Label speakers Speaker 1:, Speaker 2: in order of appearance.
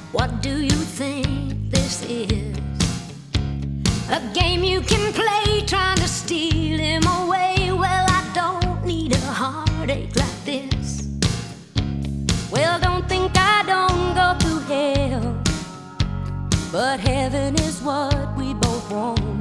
Speaker 1: What do you think this is? A game you can play trying to steal him away? Well, I don't need a heartache like this. Well, don't think I don't go through hell, but heaven is what we both want.